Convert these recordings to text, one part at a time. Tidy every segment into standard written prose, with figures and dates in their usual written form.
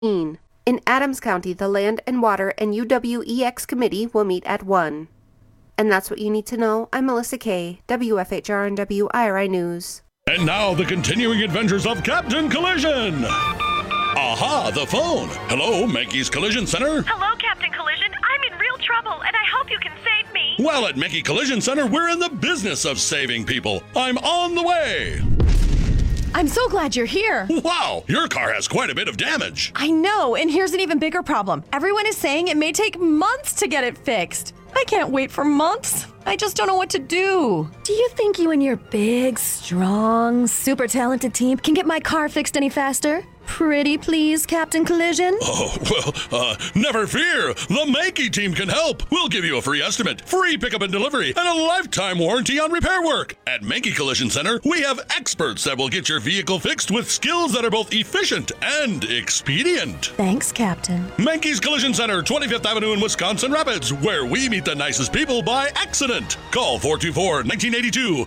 In Adams County, the Land and Water and UWEX Committee will meet at 1. And that's what you need to know. I'm Melissa Kay, WFHR and WIRI News. And now the continuing adventures of Captain Collision. Aha, the phone. Hello, Mankey's Collision Center. Hello, Captain Collision. I'm in real trouble, and I hope you can save me. Well, at Mankey Collision Center, we're in the business of saving people. I'm on the way. I'm so glad you're here. Wow, your car has quite a bit of damage. I know, and here's an even bigger problem. Everyone is saying it may take months to get it fixed. I can't wait for months. I just don't know what to do. Do you think you and your big, strong, super talented team can get my car fixed any faster? Pretty please, Captain Collision? Oh, well, never fear. The Mankey team can help. We'll give you a free estimate, free pickup and delivery, and a lifetime warranty on repair work. At Mankey Collision Center, we have experts that will get your vehicle fixed with skills that are both efficient and expedient. Thanks, Captain. Mankey's Collision Center, 25th Avenue in Wisconsin Rapids, where we meet the nicest people by accident. Call 424-1982.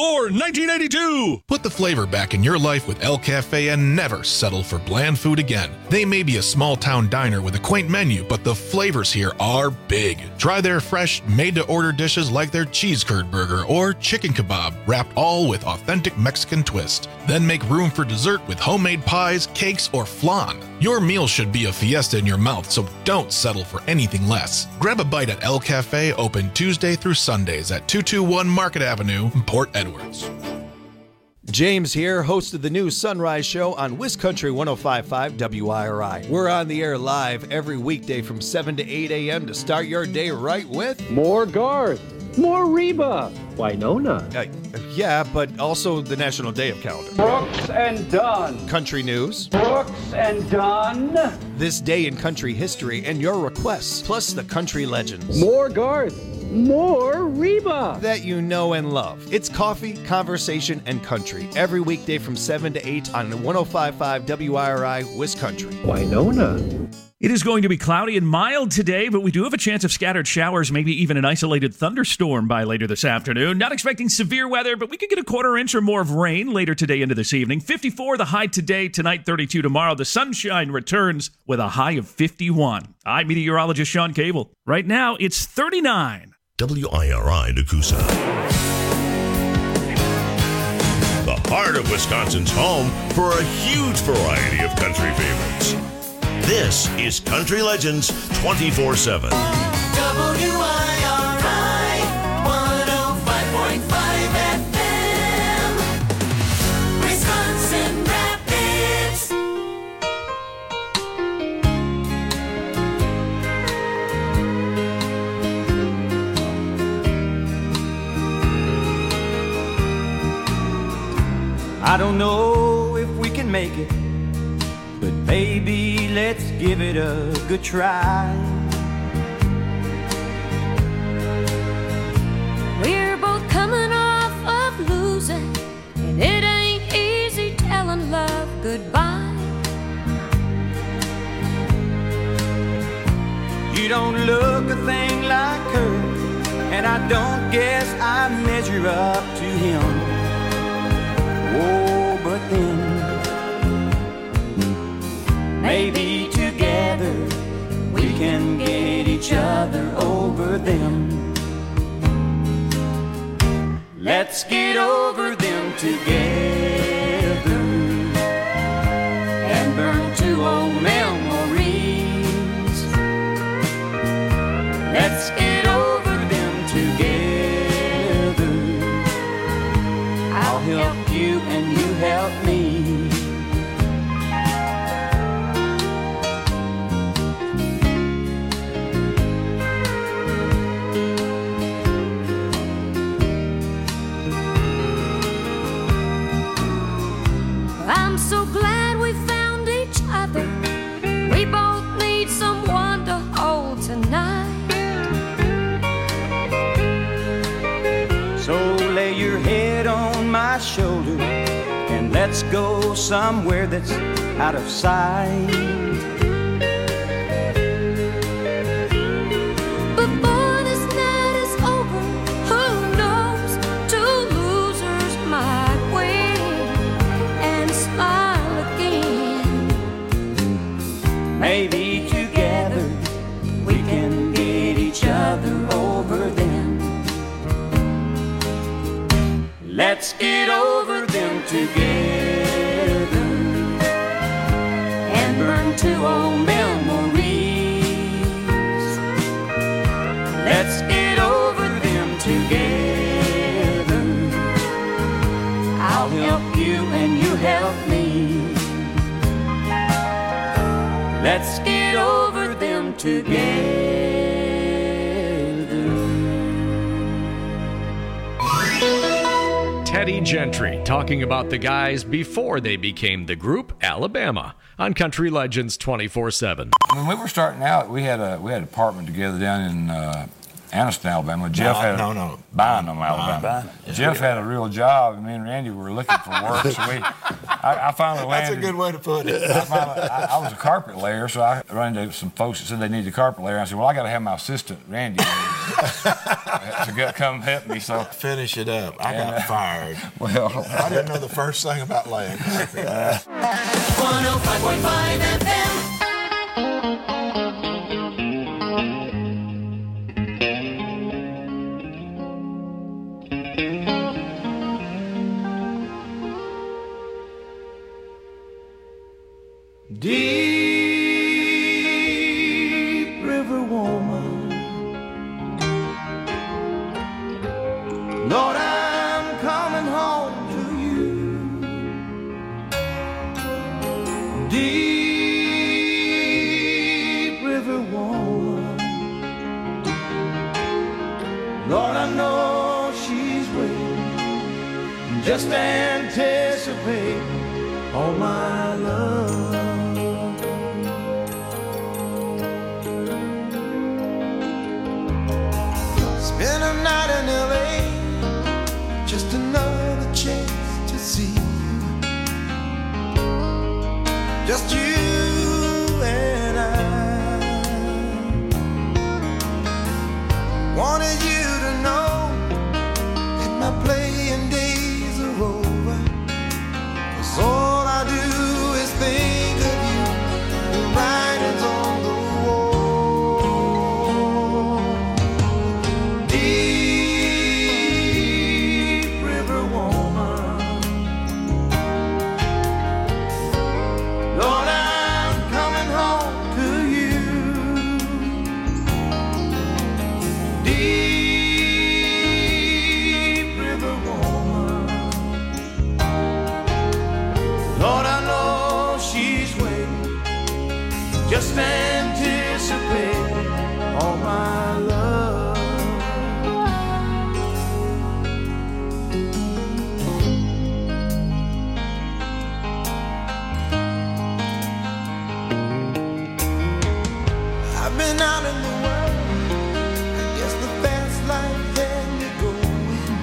424-1982. Put the flavor back in your life with El Cafe and never settle for bland food again. They may be a small-town diner with a quaint menu, but the flavors here are big. Try their fresh, made-to-order dishes like their cheese curd burger or chicken kebab, wrapped all with authentic Mexican twist. Then make room for dessert with homemade pies, cakes, or flan. Your meal should be a fiesta in your mouth, so don't settle for anything less. Grab a bite at El Cafe, open Tuesday through Sundays at 221 Market Avenue, Port Edwards. James here, host of the new Sunrise Show on WisCountry 105.5 WIRI. We're on the air live every weekday from 7 to 8 a.m. to start your day right with more Garth, more Reba, Winona. Yeah, but also the National Day of Calendar. Brooks and Dunn. Country news. Brooks and Dunn. This day in country history and your requests, plus the country legends. More Garth. More Reba that you know and love. It's coffee, conversation, and country every weekday from 7 to 8 on 105.5 WIRI WisCountry. Winona. It is going to be cloudy and mild today, but we do have a chance of scattered showers, maybe even an isolated thunderstorm by later this afternoon. Not expecting severe weather, but we could get a quarter inch or more of rain later today into this evening. 54 the high today, tonight 32 tomorrow. The sunshine returns with a high of 51. I'm meteorologist Sean Cable. Right now, it's 39. WIRI Nakusa. The heart of Wisconsin's home for a huge variety of country favorites. This is Country Legends 24/7. WIRI 105.5 FM. Wisconsin Rapids. I don't know if we can make it, but baby, let's give it a good try. We're both coming off of losing, and it ain't easy telling love goodbye. You don't look a thing like her, and I don't guess I measure up to him. Oh, but then maybe together we can get each other over them. Let's get over them together and burn 2 old memories. Let's get over them together. I'll help you and you help me. I'm so glad we found each other. We both need someone to hold tonight. So lay your head on my shoulder and let's go somewhere that's out of sight. Before this night is over, who knows? 2 losers might win and smile again. Maybe together we can get each other over them. Let's get over them together and burn 2 old memories. Let's get over them together. I'll help you and you help me. Let's get over them together. Teddy Gentry talking about the guys before they became the group Alabama on Country Legends 24/7. When we were starting out, we had an apartment together down in Anniston, Alabama. Jeff had Bynum, Alabama. Jeff had a real job, and me and Randy were looking for work. So I finally landed. That's a good way to put it. I was a carpet layer, so I ran into some folks that said they needed a carpet layer. I said, well, I got to have my assistant, Randy, to come help me. So finish it up. I got fired. Well, I didn't know the first thing about laying carpet. 105.5 FM. Deep River woman, Lord, I'm coming home to you. Deep River woman, Lord, I know she's waiting, just anticipate all my love. Spend a night in L.A., just another chance to see you. Just you and I. Wanted you to know that my playing days are over, 'cause all I do is think of you, the writings on the wall. Deep River woman, Lord, I'm coming home to you. Deep River woman, Lord, I know she's waiting, just anticipate all my love. I've been out in the world, I guess the fast life had me going.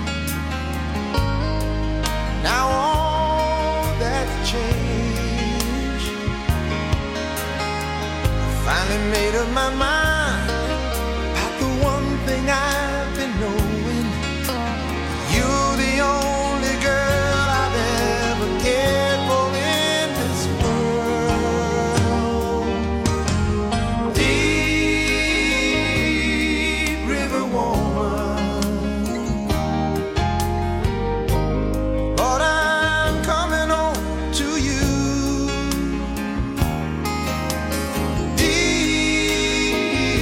Now all that's changed. I finally made up my mind about the one thing I've been knowing. You're the only girl I've ever cared for in this world. Deep River woman, Lord, I'm coming home to you. Deep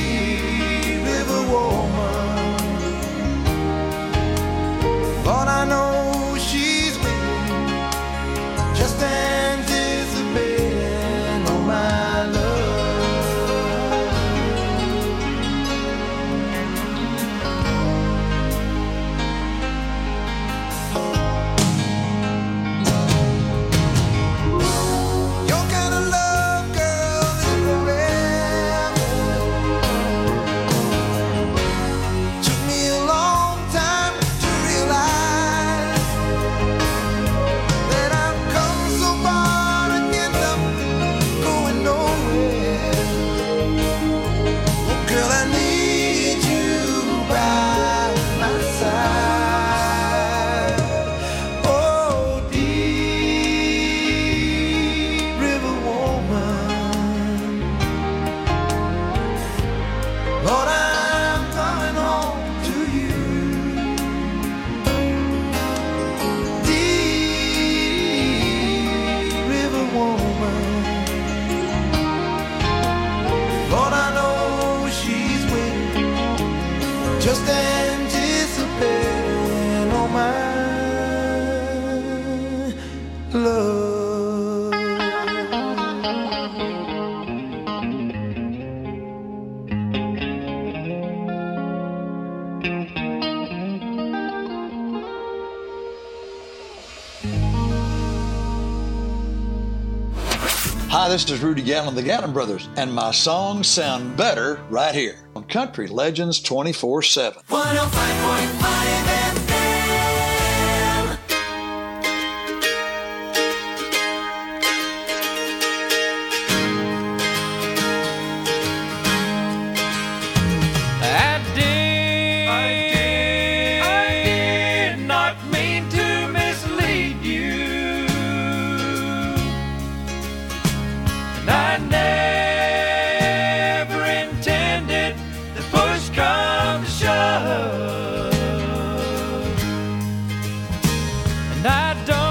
Hi, this is Rudy Gallon of the Gallon Brothers, and my songs sound better right here on Country Legends 24/7. 105.5 FM. I did not mean to mislead you, and I never intended the push come to shove, and I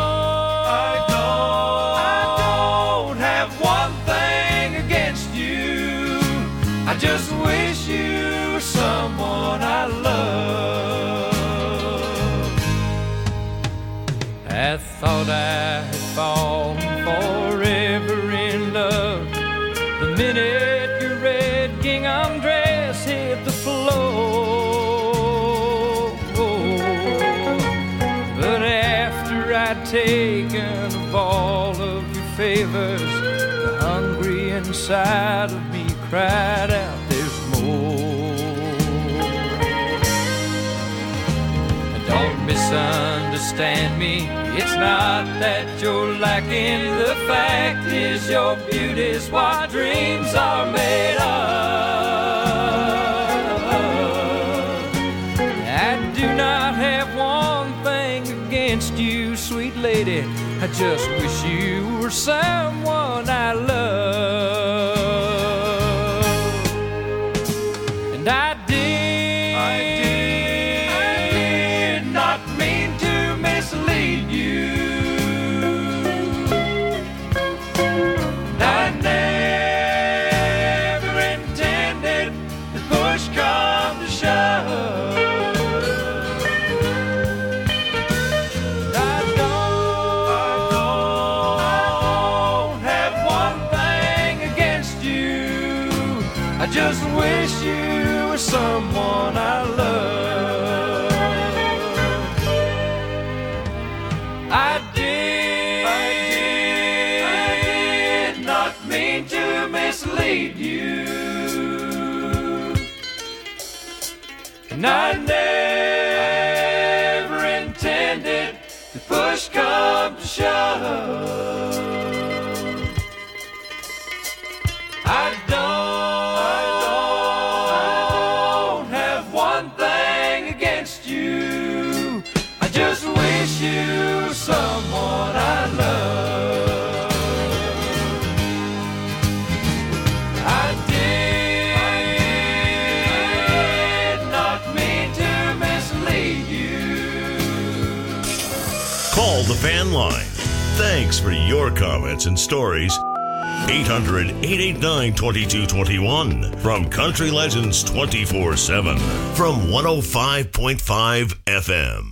don't have one thing against you. I just wish you were someone I love. I thought I had fallen forever in love the minute your red gingham dress hit the floor. But after I'd taken of all of your favors, the hungry inside of me cried out, there's more. Don't misunderstand me, it's not that you're lacking. The fact is your beauty's what dreams are made of. I do not have one thing against you, sweet lady. I just wish you were someone I love. And I did not mean to mislead you. And I never intended the push come to shove. I don't have one thing against you. I just wish you were someone I love. I did not mean to mislead you, and I never intended the push come to shove. I don't have one thing against you. I just wish you were someone I love. I did not mean to mislead you. Call the fan line. Thanks for your comments and stories. 800-889-2221 from Country Legends 24/7 from 105.5 FM.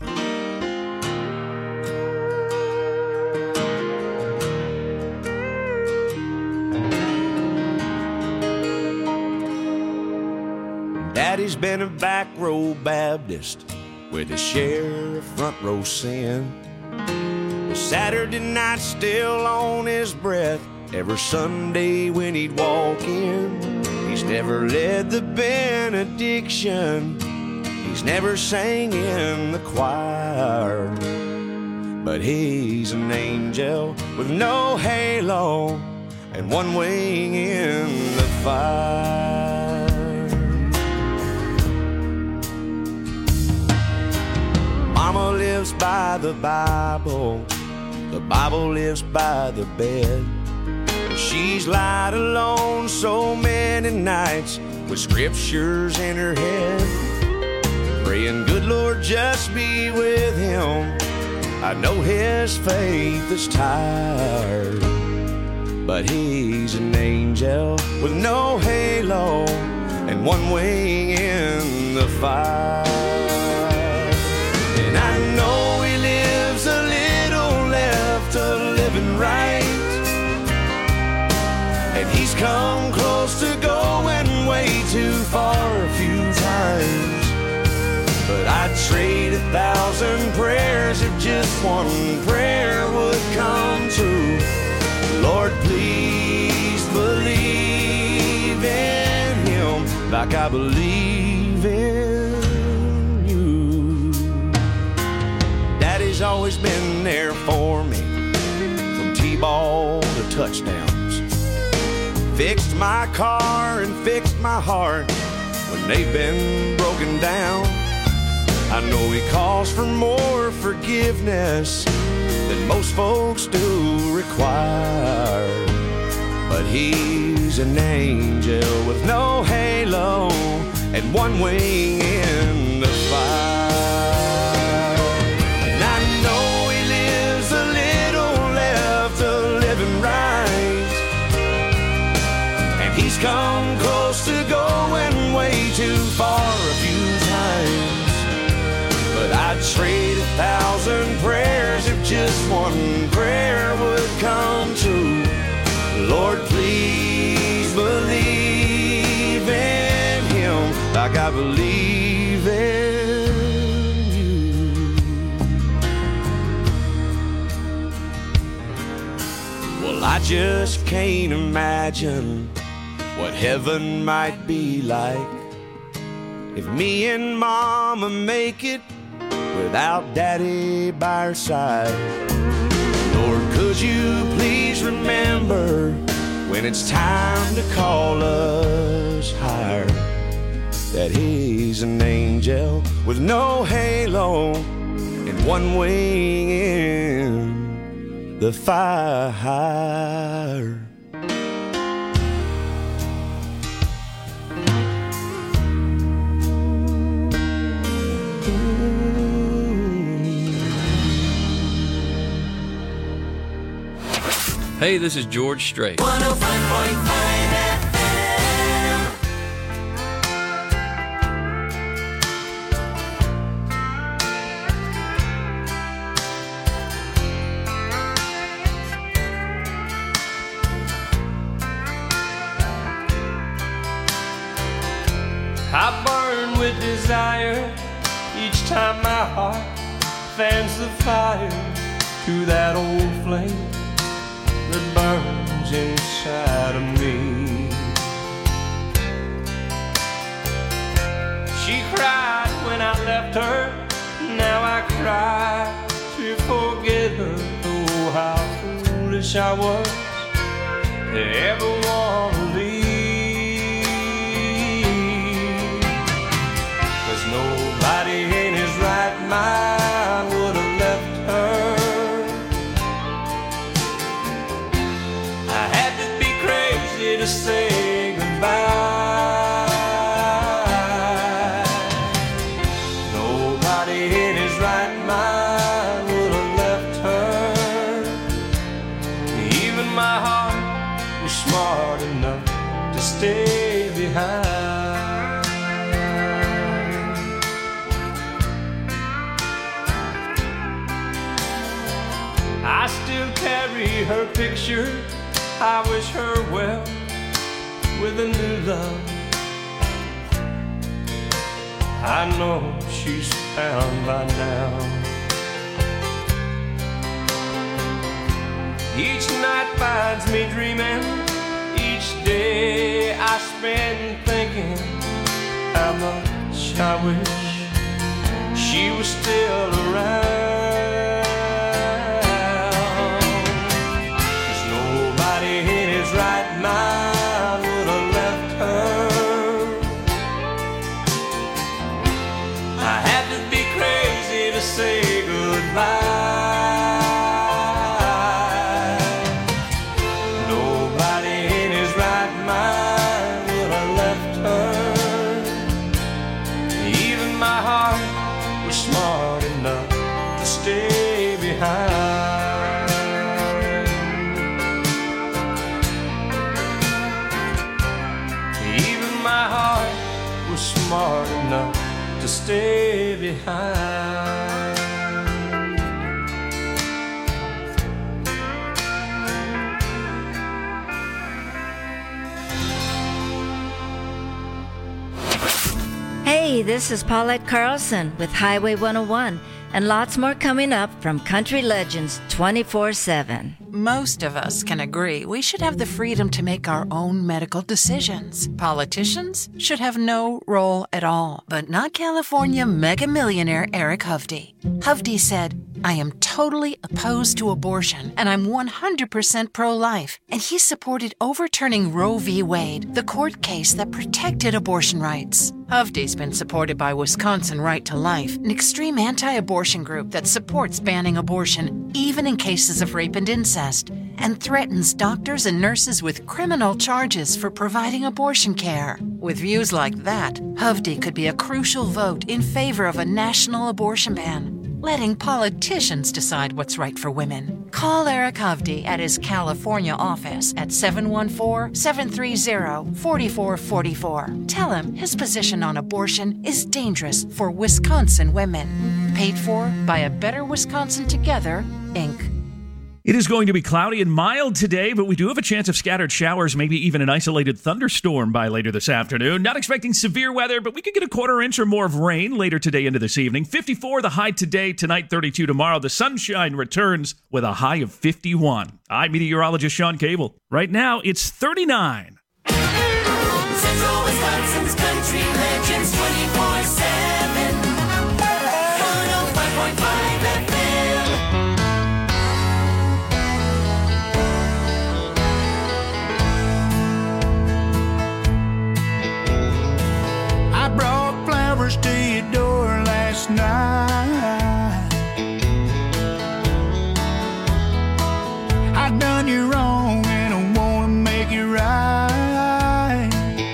Daddy's been a back row Baptist with a share of front row sin. With Saturday night still on his breath, every Sunday when he'd walk in. He's never led the benediction, he's never sang in the choir, but he's an angel with no halo and one wing in the fire. Mama lives by the Bible lives by the bed. She's lied alone so many nights with scriptures in her head, praying, good Lord, just be with him. I know his faith is tired, but he's an angel with no halo and one wing in the fire. And I know he lives a little left of living right, and he's come close to going way too far a few times. But I'd trade 1,000 prayers if just one prayer would come true. Lord, please like I believe in you. Daddy's always been there for me, from T-ball to touchdowns. Fixed my car and fixed my heart when they've been broken down. I know he calls for more forgiveness than most folks do require. But he's an angel with no halo and one wing in the fire. And I know he lives a little left of living right, and he's come close to going way too far a few times. But I'd trade 1,000 prayers if just one prayer would come true. Lord, please believe in him like I believe in you. Well, I just can't imagine what heaven might be like if me and Mama make it without Daddy by our side. Lord, could you please remember when it's time to call us higher, that he's an angel with no halo and one wing in the fire. Hey, this is George Strait. 105.5 FM. I burn with desire each time my heart fans the fire to that old flame that burns inside of me. She cried when I left her, now I cry to forget her. Oh, how foolish I was to ever want to leave. 'Cause nobody in his right mind would have left her. To say goodbye. Nobody in his right mind would have left her. Even my heart was smart enough to stay behind. I still carry her picture. I wish her well with a new love. I know she's found by now. Each night finds me dreaming. Each day I spend thinking how much I wish she was still around. 'Cause nobody in his right mind say goodbye. Nobody in his right mind would have left her. Even my heart was smart enough to stay behind. Even my heart was smart enough to stay behind. Hey, this is Paulette Carlson with Highway 101. And lots more coming up from Country Legends 24/7. Most of us can agree we should have the freedom to make our own medical decisions. Politicians should have no role at all, but not California mega millionaire Eric Hovde. Hovde said, "I am totally opposed to abortion, and I'm 100% pro-life." And he supported overturning Roe v. Wade, the court case that protected abortion rights. Hovde's been supported by Wisconsin Right to Life, an extreme anti-abortion group that supports banning abortion, even in cases of rape and incest, and threatens doctors and nurses with criminal charges for providing abortion care. With views like that, Hovde could be a crucial vote in favor of a national abortion ban, letting politicians decide what's right for women. Call Eric Hovde at his California office at 714-730-4444. Tell him his position on abortion is dangerous for Wisconsin women. Paid for by A Better Wisconsin Together, Inc. It is going to be cloudy and mild today, but we do have a chance of scattered showers, maybe even an isolated thunderstorm by later this afternoon. Not expecting severe weather, but we could get a quarter inch or more of rain later today into this evening. 54 the high today, tonight 32 tomorrow. The sunshine returns with a high of 51. I'm meteorologist Sean Cable. Right now, it's 39. Central Wisconsin's Country Legends 24/7. 105.5 FM. I brought flowers to your door last night. I done you wrong and I wanna make it right.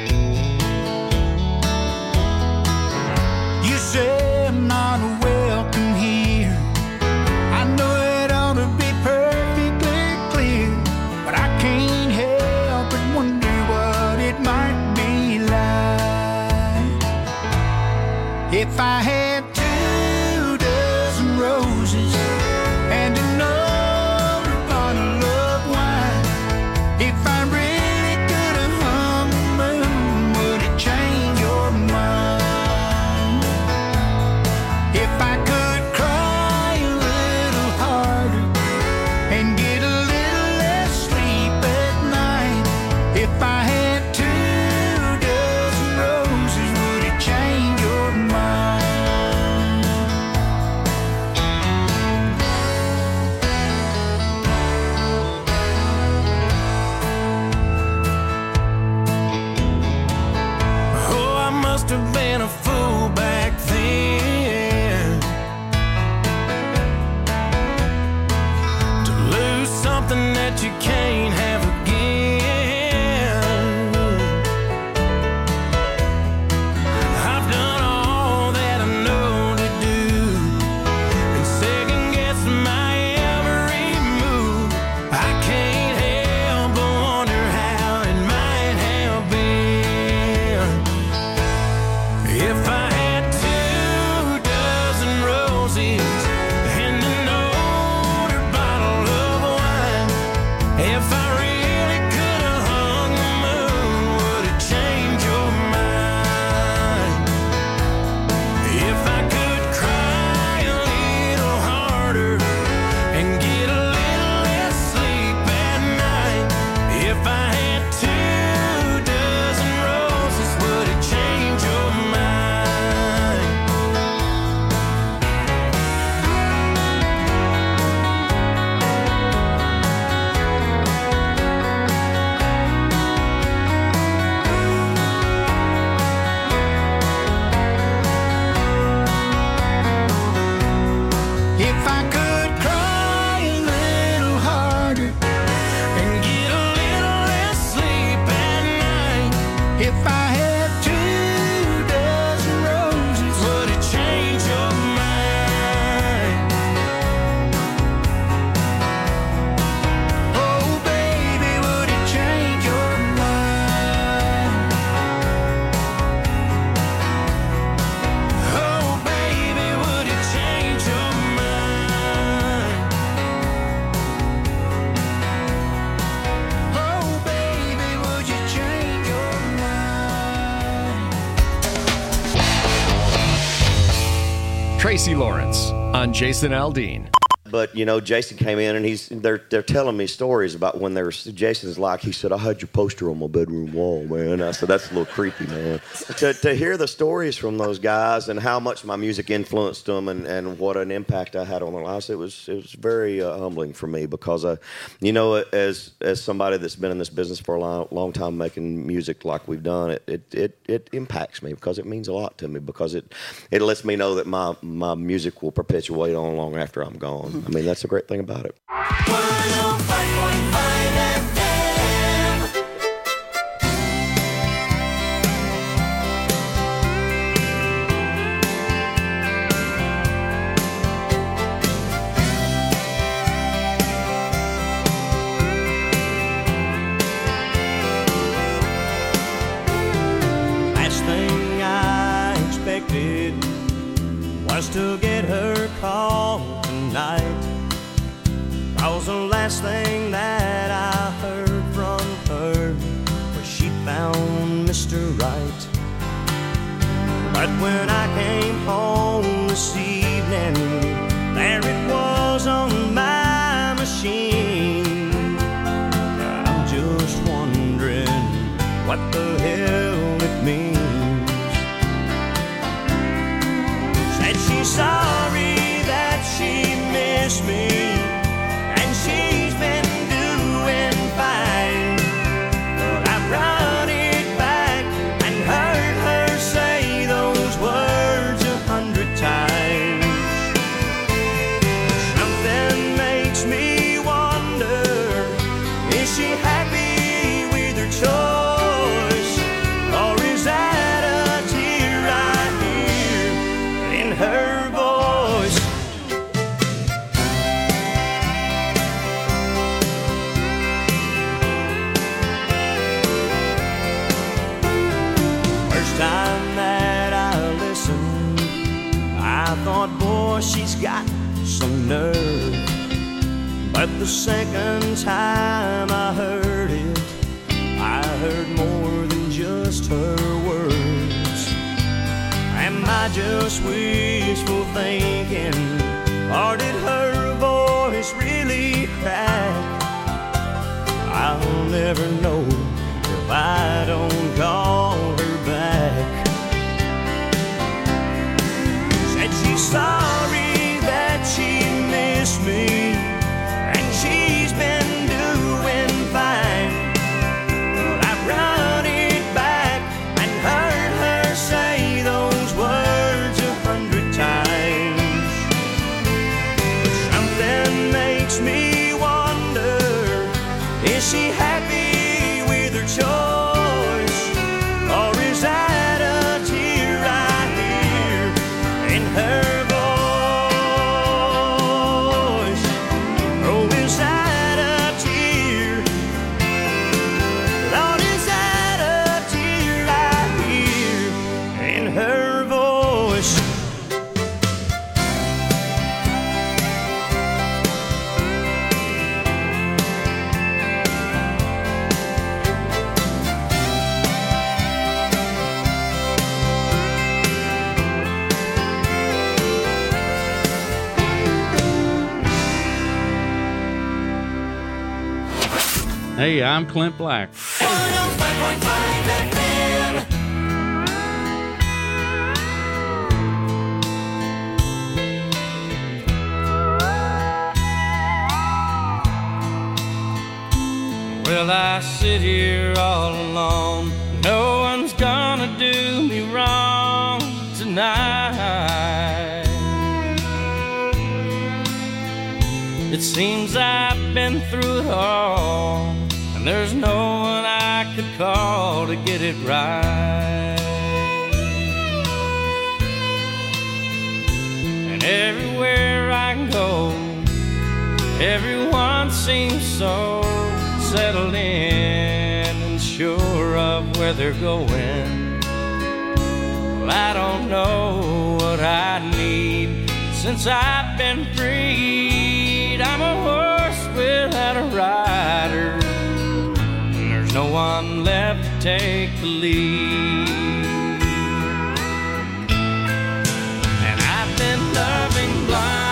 You say I'm not welcome here. I know it ought to be perfectly clear, but I can't help but wonder what it might be like if I had 2 dozen roses and an older bottle of wine. If I really could have hung the moon, would it change your mind? If I could cry a little harder and get a little less sleep at night. If I had 2 dozen roses, would it change your mind? Oh, I must have been a fool back then to lose something that you can't have again. I've done all that I know to do and second guess my every move. I can't help but wonder how it might have been if I had 2 dozen roses and an older bottle of wine. If I really could have hung the moon, would it change your mind? If I could cry a little harder and get a little less sleep at night. If I had 2 dozen roses, would it change your mind? If I could cry a little harder and get a little less sleep at night. If I had 2 dozen roses, would it change your mind? Oh, baby, would it change your mind? Oh, baby, would it change your mind? Oh, baby, would you change your mind? Tracy Lawrence on Jason Aldean. But, you know, Jason came in and they're telling me stories about when Jason's like, he said, I had your poster on my bedroom wall, man. I said, that's a little creepy, man. To hear the stories from those guys and how much my music influenced them and what an impact I had on their lives, it was very humbling for me because, you know, as somebody that's been in this business for a long time making music like we've done, it impacts me because it means a lot to me because it lets me know that my music will perpetuate on long after I'm gone. I mean, that's a great thing about it. 105.5 Last thing I expected was to get her call tonight. Cause the last thing that I heard from her was she found Mr. Right. But when I came home this evening, there it was on my machine. I'm just wondering what the hell it means. Said she's sorry that she missed me, and she's been doing fine. But I brought it back and heard her say those words 100 times. Something makes me wonder, is she happy with her choice, or is that a tear I hear in her voice? First time that I listened, I thought, boy, she's got some nerve. But the second time I heard it, I heard more than just her words. Am I just wishful thinking, or did her voice really crack? I'll never know if I don't call her back. Said she's sorry that she missed me, and she's been doing fine. But I brought it back and heard her say those words 100 times. Something makes me wonder, is she happy with her choice, or is that a tear I hear in her voice? Oh, is that a tear? Lord, is that a tear I hear in her voice? Hey, I'm Clint Black. 105.5 FM. Well, I sit here all alone. No one's gonna do me wrong tonight. It seems I've been through it all, and there's no one I could call to get it right. And everywhere I go, everyone seems so settled in and sure of where they're going. Well, I don't know what I need since I've been freed. I'm a horse without a rider, and there's no one left to take the lead. And I've been loving blind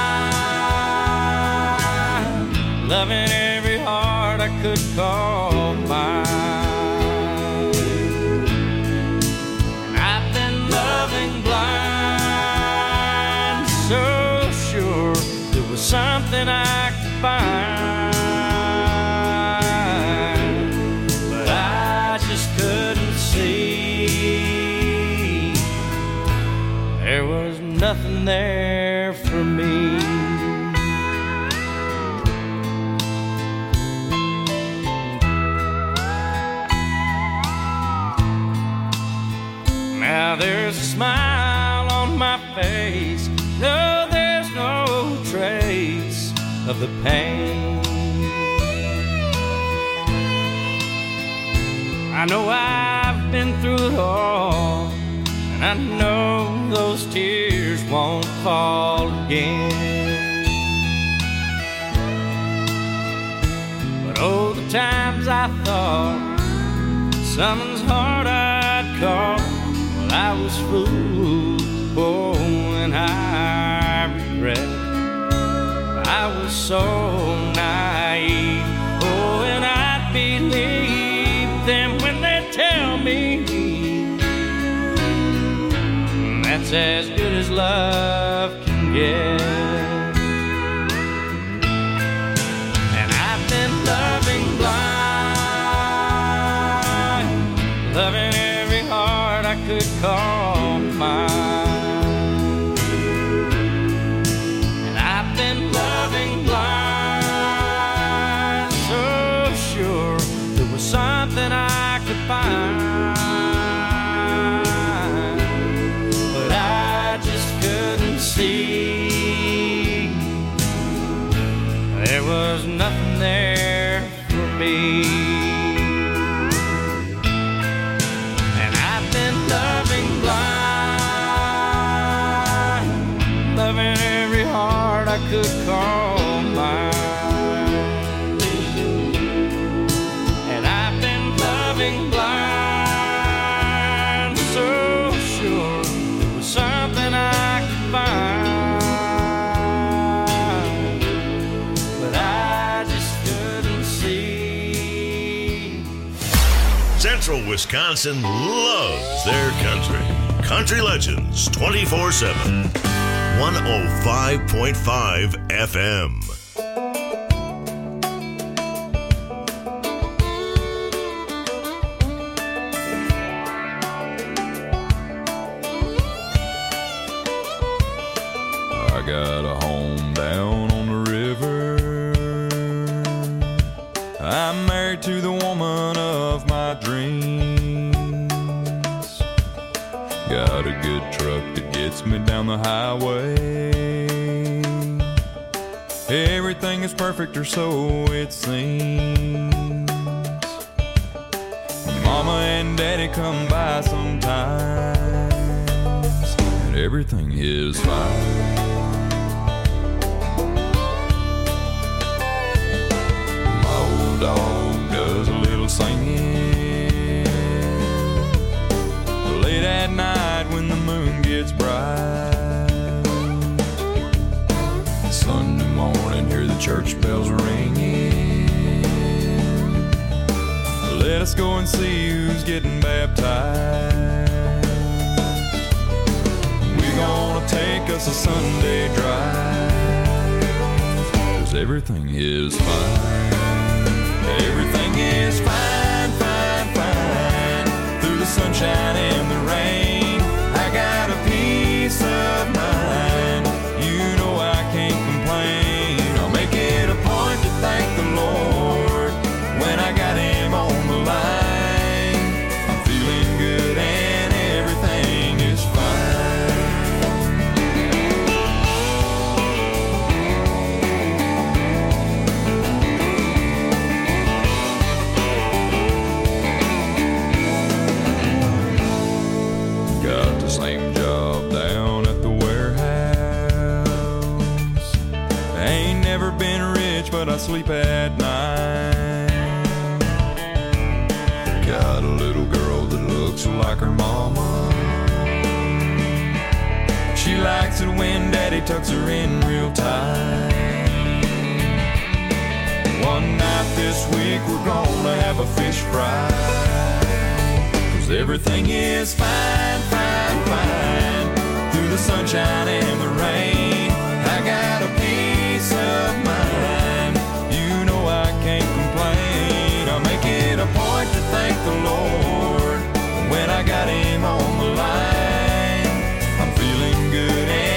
nothing there for me. Now there's a smile on my face. No, there's no trace of the pain. I know I've been through it all, and I know those tears won't fall again. But oh, the times I thought someone's heart I'd caught, well, I was fooled, oh, and I regret it. I was so naive, oh, and I believe them when they tell me that's as good as love can get. And I've been loving blind, loving every heart I could call mine. And I've been loving blind, so sure there was something I could find. There was nothing there for me. And I've been loving blind, loving every heart I could call mine. And I've been loving blind, so sure there was something I could find. Central Wisconsin loves their country. Country Legends 24/7. 105.5 FM. I got a home down on the river. I'm married to the woman of my dreams. Got a good truck that gets me down the highway. Everything is perfect, or so it seems. Mama and Daddy come by sometimes, and everything is fine. Dog does a little singing late at night when the moon gets bright. Sunday morning, hear the church bells ringing. Let us go and see who's getting baptized. We're gonna take us a Sunday drive, 'cause everything is fine. Everything is fine, fine, fine. Through the sunshine and the rain, I got a peace of mind. You know I can't complain. I'll make it a point to thank the Lord when I got Him on the line. I'm feeling good and everything is same job down at the warehouse. Ain't never been rich, but I sleep at night. Got a little girl that looks like her mama. She likes it when Daddy tucks her in real tight. One night this week we're gonna have a fish fry, 'cause everything is fine, fine, fine. Through the sunshine and the rain, I got a peace of mind. You know I can't complain. I'll make it a point to thank the Lord when I got Him on the line. I'm feeling good and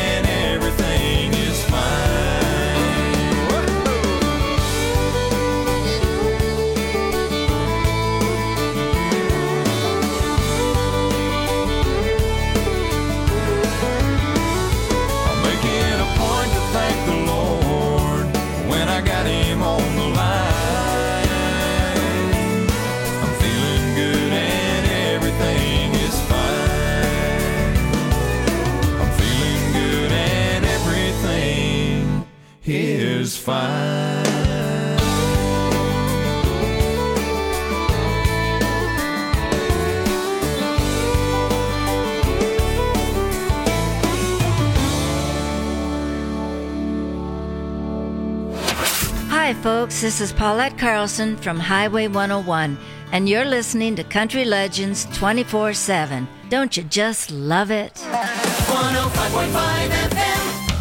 Hi, folks. This is Paulette Carlson from Highway 101, and you're listening to Country Legends 24/7. Don't you just love it? 105.5 FM.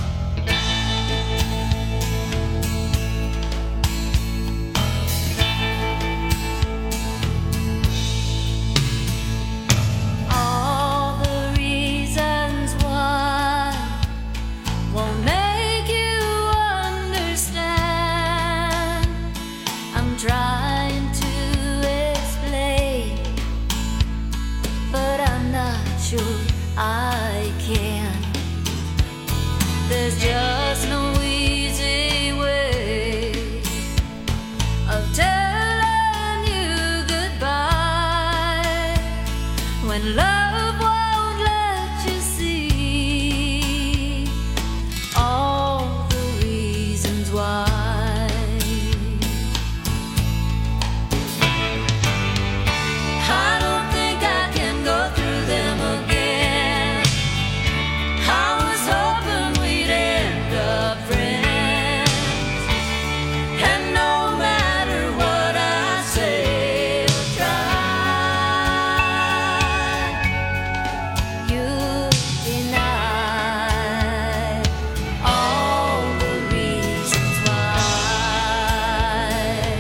All the reasons why won't make you understand. I'm trying to explain, but I'm not sure I can. There's just no easy way of telling you goodbye when love won't let you see all the reasons why. I don't think I can go through them again. I was hoping we'd end up friends, and no matter what I say or try, you deny all the reasons why.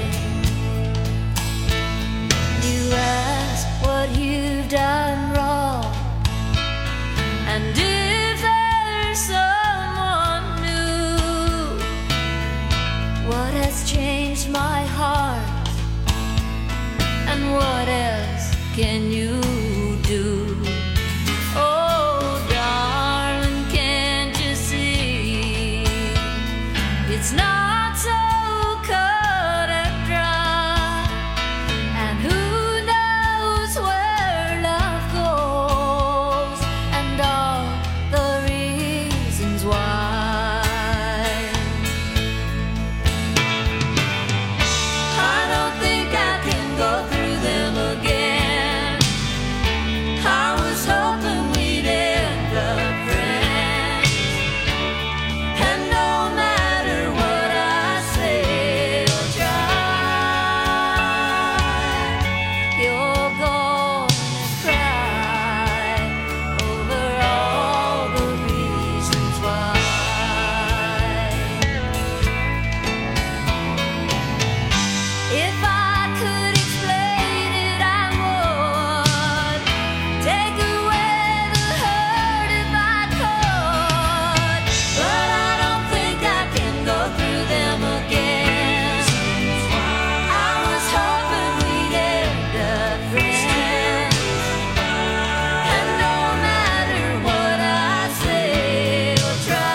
You ask what you've done wrong, and if there's someone new. What has changed my heart, and what else can you do? Oh, darling, can't you see? It's not so cut and dry, and who knows where love goes, and all the reasons why. I don't think I can go through them again. I was hoping we'd end up friends, and no matter what I say or try, you're gonna cry over all the reasons why. If I could explain it, I would. Take away the hurt if I could, but I don't think I can go through them again. I was hoping we'd end up friends, and no matter what I say or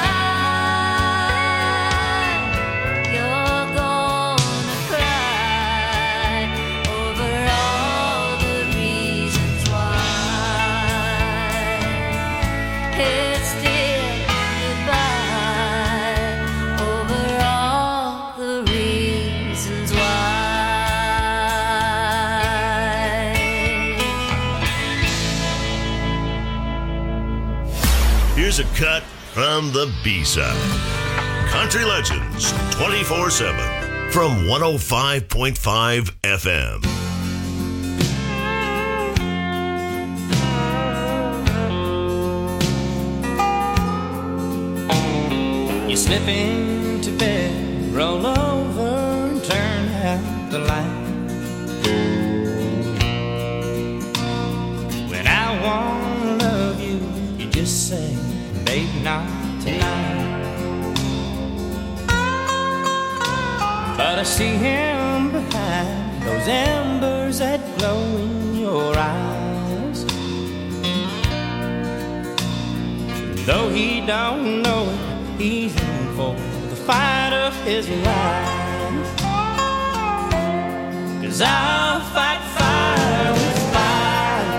try, you're gonna cry over all the reasons why. It's still goodbye over all the reasons why. Here's a cut from the B-side. Country Legends 24/7 from 105.5 FM. You slip into bed, roll over and turn out the light. When I wanna love you, you just say, babe, not tonight. But I see him behind those embers that glow in your eyes. Though he don't know it, he's in for the fight of his life. 'Cause I'll fight fire with fire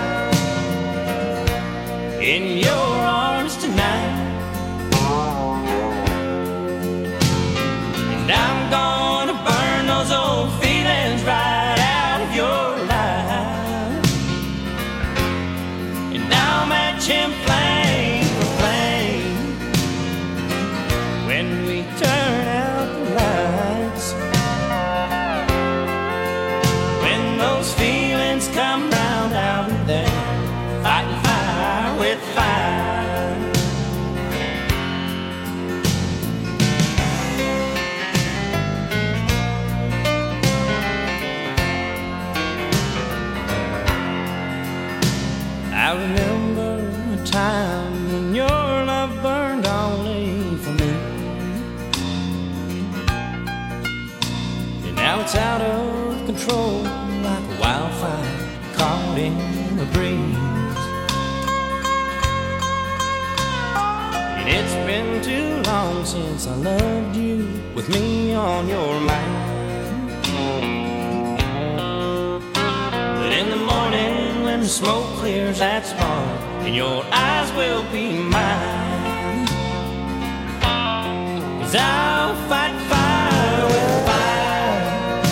in your arms tonight. And I'm gonna burn those old feelings right out of your life. And I'll match him flame for flame when we turn out the lights. I remember a time when your love burned only for me, and now it's out of control like a wildfire caught in the breeze. And it's been too long since I loved you with me on your mind. But in the morning when the smoke clears that spark, and your eyes will be mine, 'cause I'll fight fire with fire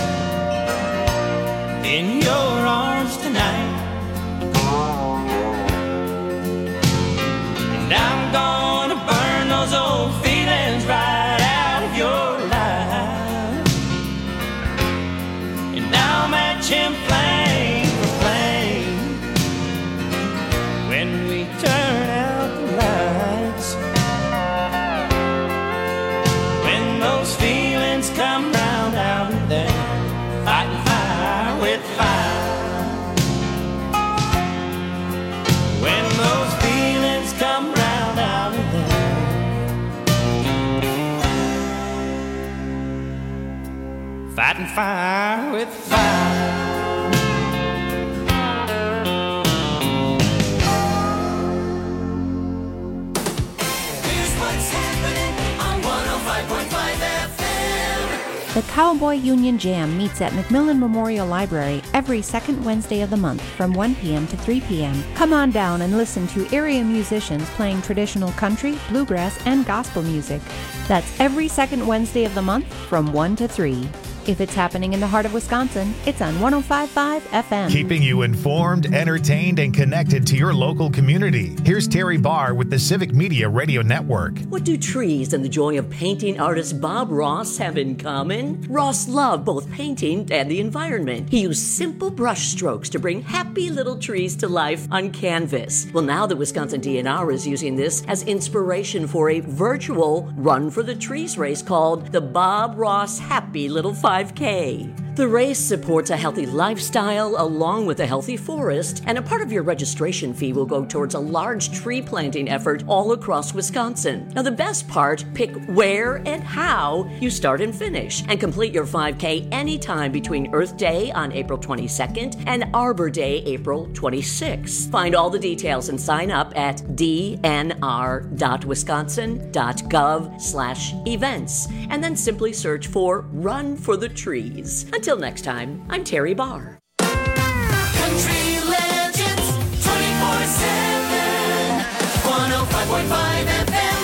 in your arms tonight. And I'm gonna burn those old feelings right out of your life, and I'll match him flame for flame when we turn out the lights. When those feelings come round out there, fighting fire with fire. When those feelings come round out there, fighting fire with fire. Here's what's happening on 105.5 FM. The Cowboy Union Jam meets at McMillan Memorial Library every second Wednesday of the month from 1 p.m. to 3 p.m. Come on down and listen to area musicians playing traditional country, bluegrass, and gospel music. That's every second Wednesday of the month from 1 to 3. If it's happening in the heart of Wisconsin, it's on 105.5 FM. Keeping you informed, entertained, and connected to your local community. Here's Terry Barr with the Civic Media Radio Network. What do trees and the joy of painting artist Bob Ross have in common? Ross loved both painting and the environment. He used simple brush strokes to bring happy little trees to life on canvas. Well, now the Wisconsin DNR is using this as inspiration for a virtual Run for the Trees race called the Bob Ross Happy Little 5K. The race supports a healthy lifestyle along with a healthy forest, and a part of your registration fee will go towards a large tree planting effort all across Wisconsin. Now, the best part, pick where and how you start and finish, and complete your 5K anytime between Earth Day on April 22nd and Arbor Day, April 26th. Find all the details and sign up at dnr.wisconsin.gov/events, and then simply search for Run for the Trees. Until next time, I'm Terry Barr. Country Legends 24/7, 105.5 FM.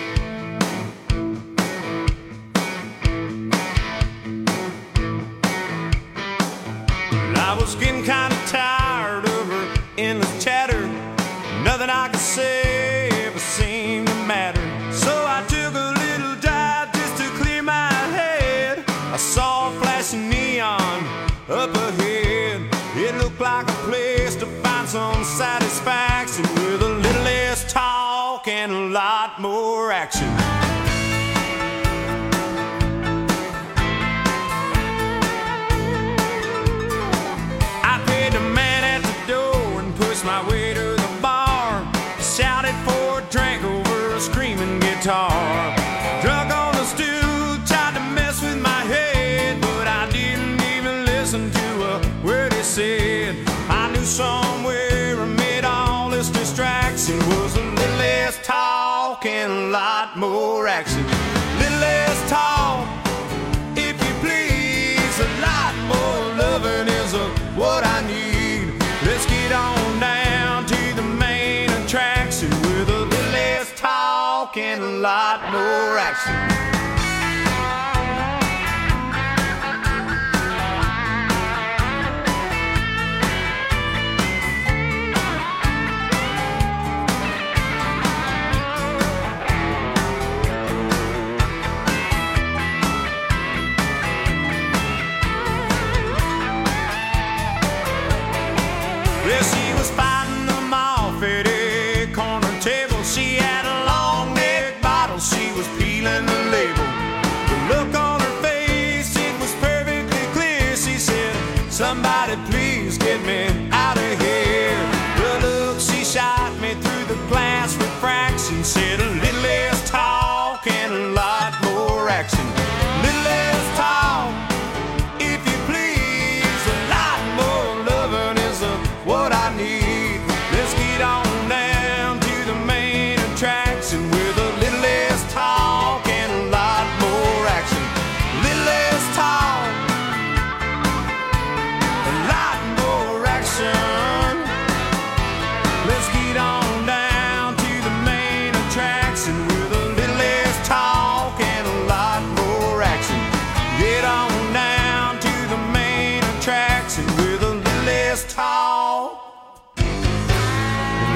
I was getting kind of tired of her endless chatter. Nothing I could say ever seemed to matter. So I took a little dive just to clear my head. I saw a flashing neon up ahead. It looked like a place to find some satisfaction, with a little less talk and a lot more action. I paid the man at the door and pushed my way to the bar. Shouted for a drink over a screaming guitar. Drunk on the stool, tried to mess with my head, but I didn't even listen to a word he said. I knew somewhere amid all this distraction was a little less talk and a lot more action. Little less talk, if you please, a lot more loving is what I need. Let's get on down to the main attraction with a little less talk and a lot more action. Well, she was fighting them off at a corner table. She had a long neck bottle, she was peeling the label.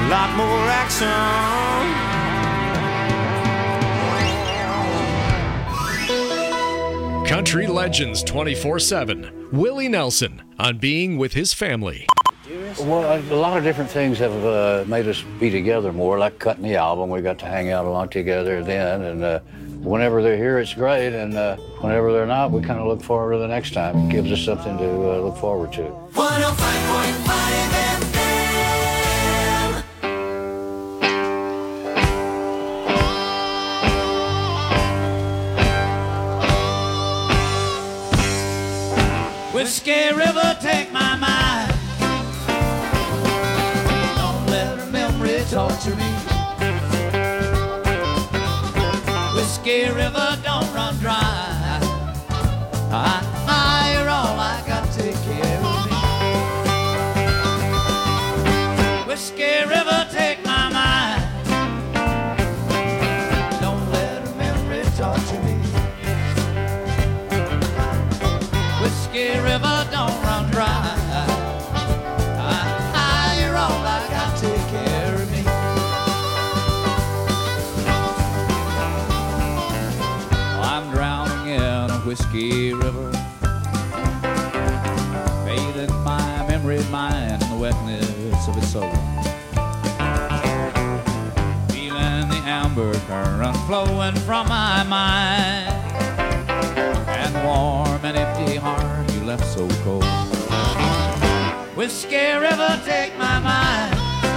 a lot more action. Country Legends 24/7. Willie Nelson on being with his family. Well, a lot of different things have made us be together more, like cutting the album. We got to hang out a lot together then, and whenever they're here, it's great, and whenever they're not, we kind of look forward to the next time. It gives us something to look forward to. 105.5 FM. Whiskey River, take my mind. Don't let her memory torture me. Whiskey River, don't run dry. You're all I got to take care of me. Whiskey River, take my mind. Don't let her memory torture me. Whiskey River, don't run dry. You're all I got to take care of me. I'm drowning in a whiskey river, bathing my memory mind in the wetness of its soul. Feeling the amber current flowing from my mind, and warm and empty heart you left so cold. Whiskey River, take my mind.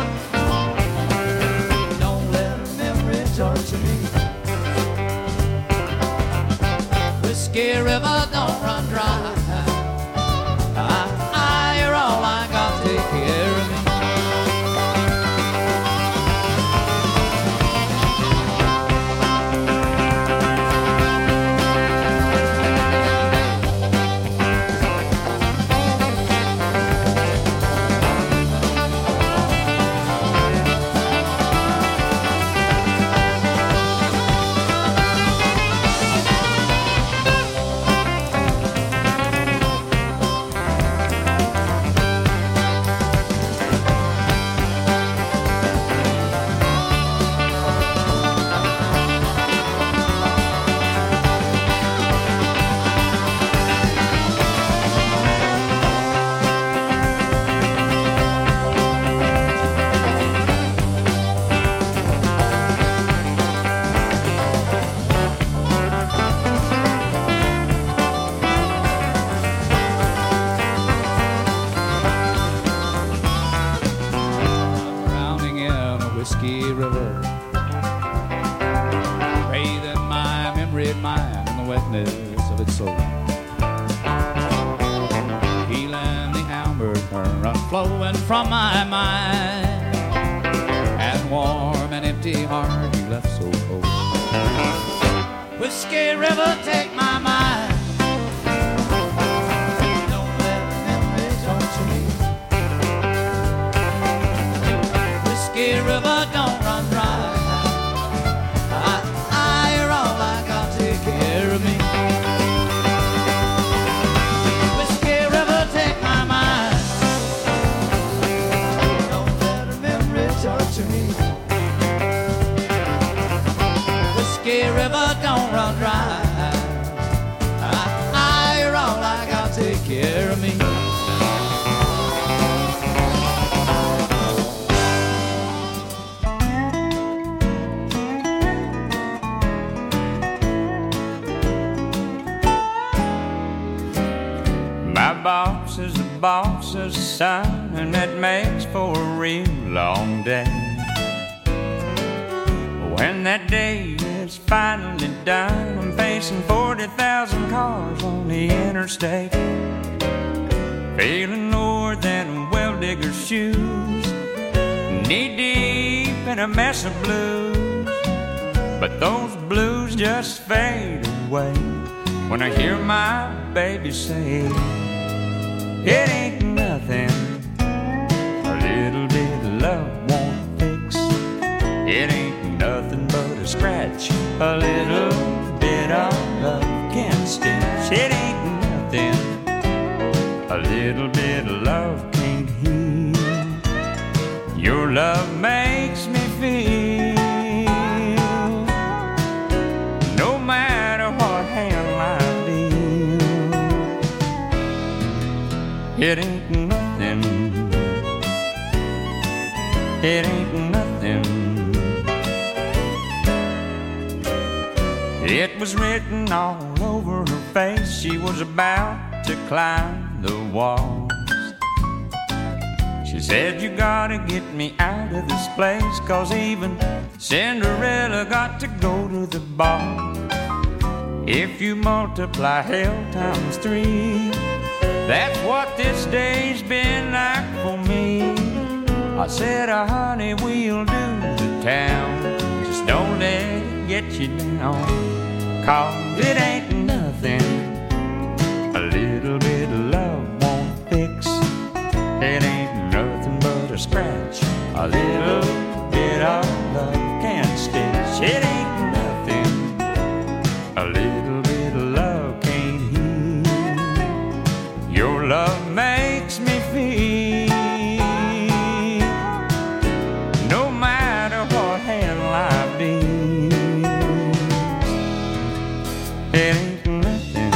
Don't let her memory torture me. Whiskey River, don't run dry. You're all I got to take care of me. Flowing from my mind, and warm and empty heart you left so cold. Whiskey River, take my mind. Don't let memory torture me. Whiskey River, don't run dry. You're all I got to take care of me. Whiskey River, don't run dry. You're all I got to take care of me. My boss is the boss of the sun, and that makes for a real long day. When that day is finally done, I'm facing 40,000 cars on the interstate, feeling lower than a well-digger's shoes, knee-deep in a mess of blues. But those blues just fade away when I hear my baby say, it ain't nothing, a little bit of love won't fix. It ain't nothing but a scratch, a little bit of love can stitch. It ain't nothing, a little bit of love can't heal. Your love may It ain't nothing. It ain't nothing. It was written all over her face. She was about to climb the walls. She said, you gotta get me out of this place, 'cause even Cinderella got to go to the ball. If you multiply hell times 3, that's what this day's been like for me. I said, honey, we'll do the town. Just don't let it get you down, 'cause it ain't nothing. A little bit of love won't fix. It ain't nothing but a scratch. A little bit of love can't stitch. It ain't nothing. A little bit of love can't heal. Your love makes me feel, no matter what hell life deals, it ain't nothing.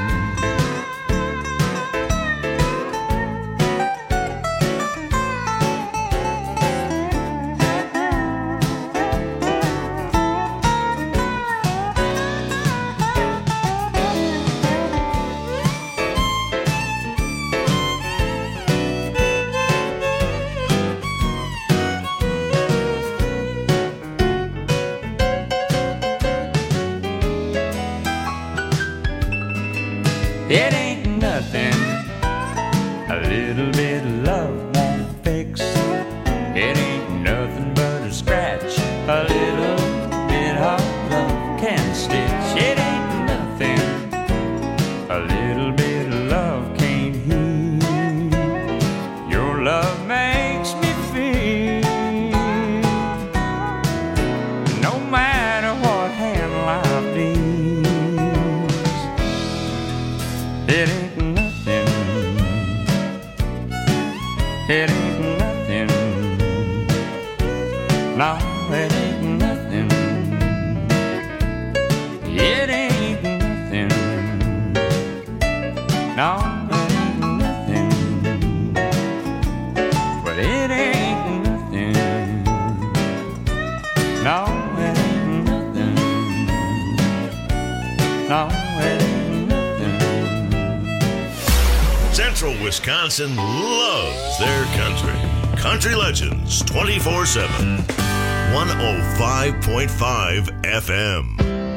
It ain't nothing. A little bit of love won't fix. It ain't nothing but a scratch. A little bit of love can stitch. It ain't nothing. A little bit of love can't heal. Your love makes me feel, no matter what hand life deals, it ain't nothing. It ain't nothing. No, it ain't nothing. It ain't nothing. No, it ain't nothing. But it ain't nothing. No, it ain't nothing. No, it ain't nothing. Central Wisconsin loves their country. Country Legends 24/7. 105.5 FM.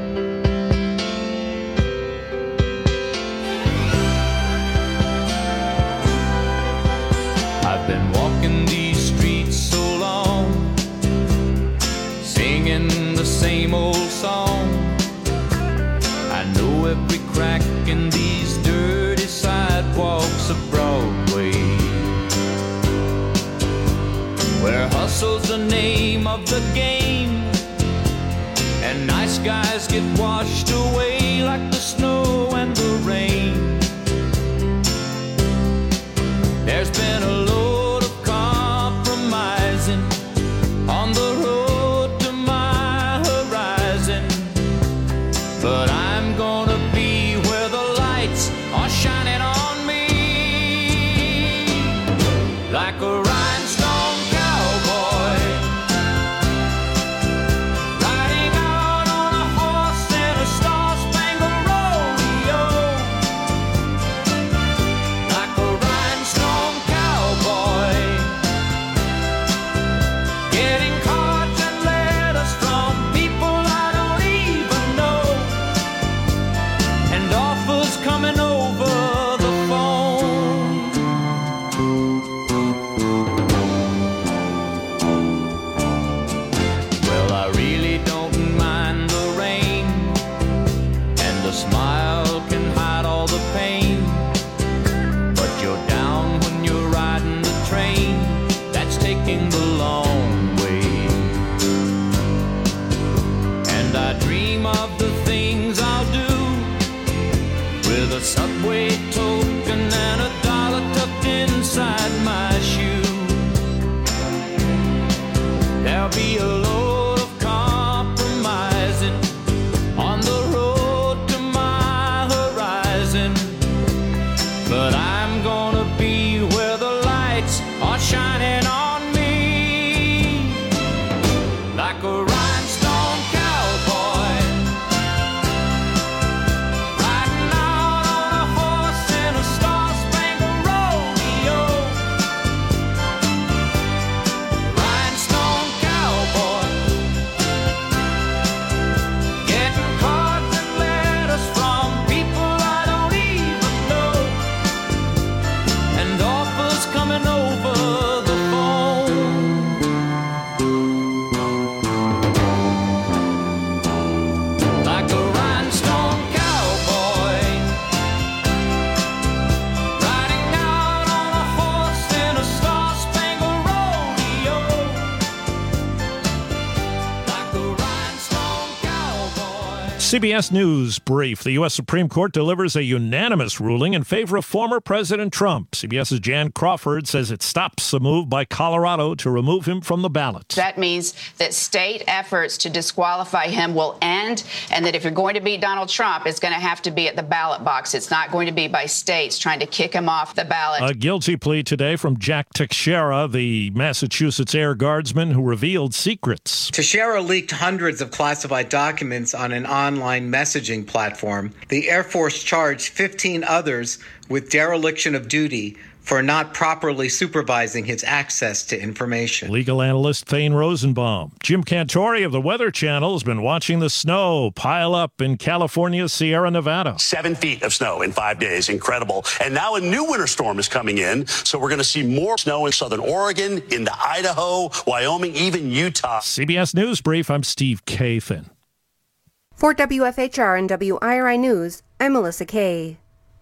I've been walking these streets so long, singing the same old song. I know every crack in these dirty sidewalks of Broadway, where hustle's the name of the game, and nice guys get washed away like the snow and the rain. There's been a load of compromising on the road to my horizon, but I'm gonna be where the lights are shining on me, like a rhinestone cowboy, riding out on a horse in a star-spangled rodeo, like a rhinestone cowboy, getting cards and letters from people I don't even know, and offers coming over the phone. Well, I really don't mind the rain, and the smile can hide all the pain, but you're down when you're riding the train that's taking the long way. And I dream of the things I'll do with a Subway token and $1 tucked inside my shoe. There'll be a load of compromising on the road to my horizon, but I'm gonna be like a rhinestone cowboy, riding out on a horse in a star-spangled rodeo. Rhinestone cowboy, getting cards and letters from people I don't even know, and offers coming over the phone. Like a rhinestone cowboy, riding out on a horse in a star-spangled rodeo. Like a rhinestone cowboy. CBS News brief. The U.S. Supreme Court delivers a unanimous ruling in favor of former President Trump. CBS's Jan Crawford says it stops a move by Colorado to remove him from the ballot. That means that state efforts to disqualify him will end, and that if you're going to beat Donald Trump, it's going to have to be at the ballot box. It's not going to be by states trying to kick him off the ballot. A guilty plea today from Jack Teixeira, the Massachusetts Air Guardsman who revealed secrets. Teixeira leaked hundreds of classified documents on an online messaging platform. The Air Force charged 15 others with dereliction of duty for not properly supervising his access to information. Legal analyst Thane Rosenbaum. Jim Cantori of the Weather Channel has been watching the snow pile up in California's Sierra Nevada. 7 feet of snow in 5 days. Incredible. And now a new winter storm is coming in, so we're going to see more snow in southern Oregon, into Idaho, Wyoming, even Utah. CBS News Brief, I'm Steve Kathan. For WFHR and WIRI News, I'm Melissa Kay.